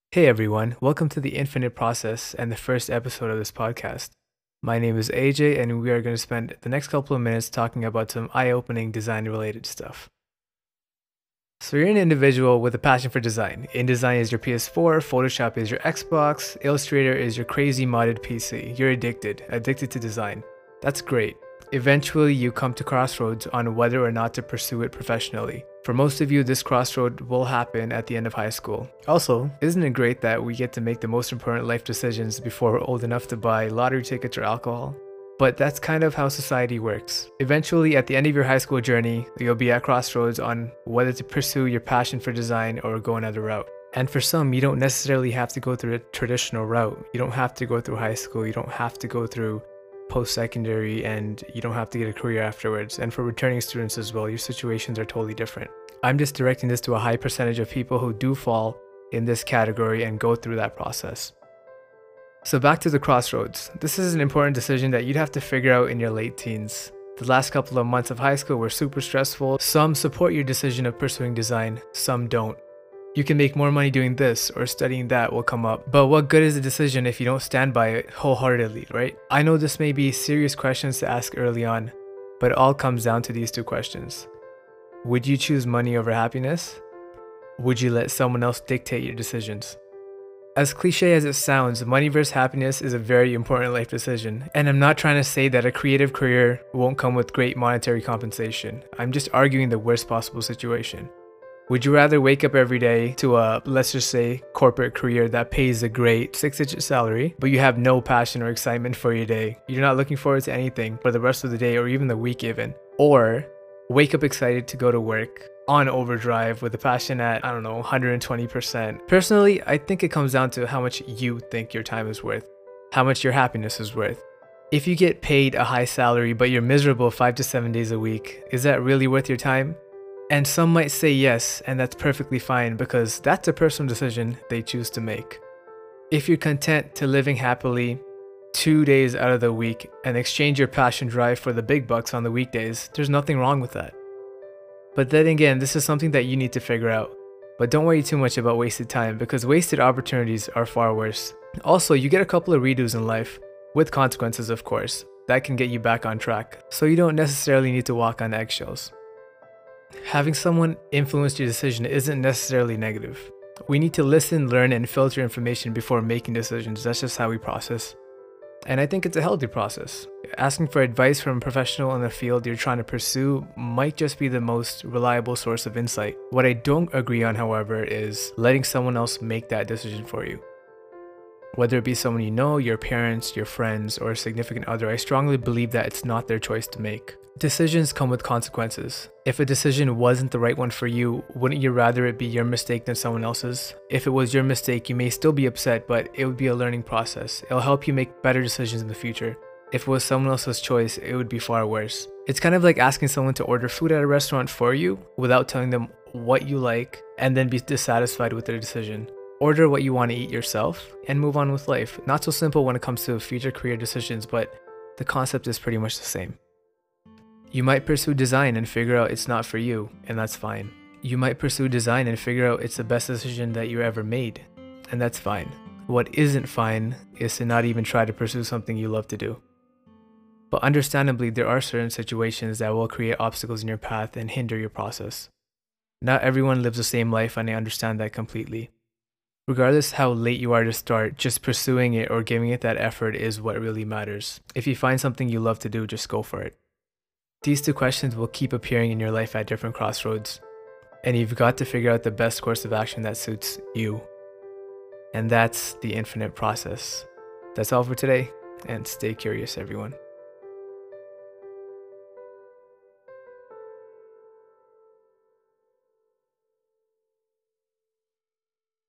Hey everyone, welcome to the Infinite Process and the first episode of this podcast. My name is AJ, and we are going to spend the next couple of minutes talking about some eye opening design related stuff. So, you're an individual with a passion for design. InDesign is your PS4, Photoshop is your Xbox, Illustrator is your crazy modded PC. You're addicted to design. That's great. Eventually, you come to crossroads on whether or not to pursue it professionally. For most of you, this crossroad will happen at the end of high school. Also, isn't it great that we get to make the most important life decisions before we're old enough to buy lottery tickets or alcohol? But that's kind of how society works. Eventually, at the end of your high school journey, you'll be at crossroads on whether to pursue your passion for design or go another route. And for some, you don't necessarily have to go through a traditional route. You don't have to go through high school, you don't have to go through post-secondary, and you don't have to get a career afterwards. And for returning students as well, your situations are totally different. I'm just directing this to a high percentage of people who do fall in this category and go through that process. So back to the crossroads. This is an important decision that you'd have to figure out in your late teens. The last couple of months of high school were super stressful. Some support your decision of pursuing design, some don't. You can make more money doing this, or studying that will come up. But what good is a decision if you don't stand by it wholeheartedly, right? I know this may be serious questions to ask early on, but it all comes down to these two questions. Would you choose money over happiness? Would you let someone else dictate your decisions? As cliche as it sounds, money versus happiness is a very important life decision. And I'm not trying to say that a creative career won't come with great monetary compensation. I'm just arguing the worst possible situation. Would you rather wake up every day to a, let's just say, corporate career that pays a great 6-digit salary, but you have no passion or excitement for your day? You're not looking forward to anything for the rest of the day or even the week even. Or wake up excited to go to work on overdrive with a passion at, 120%. Personally, I think it comes down to how much you think your time is worth, how much your happiness is worth. If you get paid a high salary but you're miserable 5 to 7 days a week, is that really worth your time? And some might say yes, and that's perfectly fine because that's a personal decision they choose to make. If you're content to living happily 2 days out of the week and exchange your passion drive for the big bucks on the weekdays, there's nothing wrong with that. But then again, this is something that you need to figure out. But don't worry too much about wasted time because wasted opportunities are far worse. Also, you get a couple of redos in life, with consequences of course, that can get you back on track. So you don't necessarily need to walk on eggshells. Having someone influence your decision isn't necessarily negative. We need to listen, learn, and filter information before making decisions. That's just how we process. And I think it's a healthy process. Asking for advice from a professional in the field you're trying to pursue might just be the most reliable source of insight. What I don't agree on, however, is letting someone else make that decision for you. Whether it be someone you know, your parents, your friends, or a significant other, I strongly believe that it's not their choice to make. Decisions come with consequences. If a decision wasn't the right one for you, wouldn't you rather it be your mistake than someone else's? If it was your mistake, you may still be upset, but it would be a learning process. It'll help you make better decisions in the future. If it was someone else's choice, it would be far worse. It's kind of like asking someone to order food at a restaurant for you without telling them what you like and then be dissatisfied with their decision. Order what you want to eat yourself and move on with life. Not so simple when it comes to future career decisions, but the concept is pretty much the same. You might pursue design and figure out it's not for you, and that's fine. You might pursue design and figure out it's the best decision that you ever made, and that's fine. What isn't fine is to not even try to pursue something you love to do. But understandably, there are certain situations that will create obstacles in your path and hinder your process. Not everyone lives the same life, and I understand that completely. Regardless how late you are to start, just pursuing it or giving it that effort is what really matters. If you find something you love to do, just go for it. These two questions will keep appearing in your life at different crossroads, and you've got to figure out the best course of action that suits you. And that's the infinite process. That's all for today, and stay curious, everyone.